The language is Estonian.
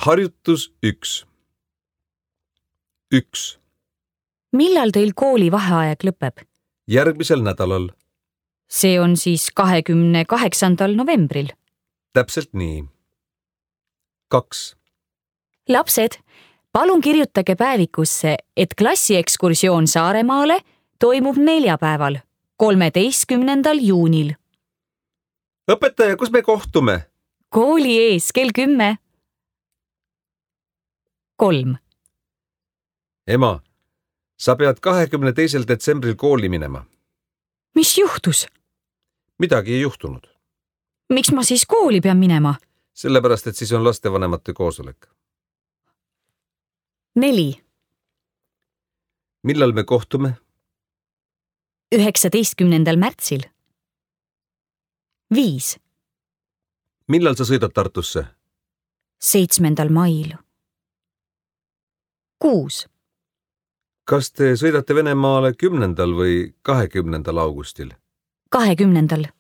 Harjutus 1. 1. Millal teil kooli vaheaeg lõpeb? Järgmisel nädalal. See on siis 28. novembril. Täpselt nii. 2. Lapsed, palun kirjutage päevikusse, et klassiekskursioon Saaremaale toimub neljapäeval, 13. juunil. Õpetaja, kus me kohtume? Kooli ees kell 10. 3. Ema, sa pead 22. detsembril kooli minema. Mis juhtus? Midagi ei juhtunud. Miks ma siis kooli pean minema? Sellepärast, et siis on lastevanemate koosolek. 4. Millal me kohtume? 19. märtsil. 5. Millal sa sõidad Tartusse? 7. mail. 6. Kas te sõidate Venemaale 10. või 20. augustil? 20.